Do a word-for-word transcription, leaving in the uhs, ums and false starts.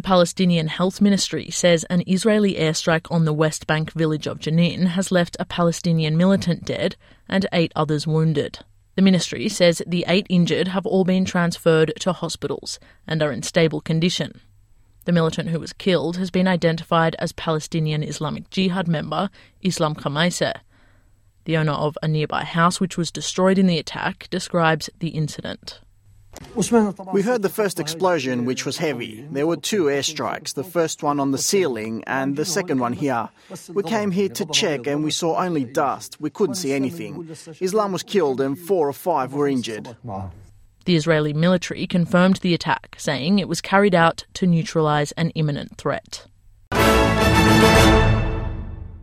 Palestinian Health Ministry says an Israeli airstrike on the West Bank village of Jenin has left a Palestinian militant dead and eight others wounded. The ministry says the eight injured have all been transferred to hospitals and are in stable condition. The militant who was killed has been identified as Palestinian Islamic Jihad member Islam Khamaiseh. The owner of a nearby house which was destroyed in the attack describes the incident. We heard the first explosion, which was heavy. There were two airstrikes, the first one on the ceiling and the second one here. We came here to check and we saw only dust. We couldn't see anything. Islam was killed and four or five were injured. The Israeli military confirmed the attack, saying it was carried out to neutralise an imminent threat.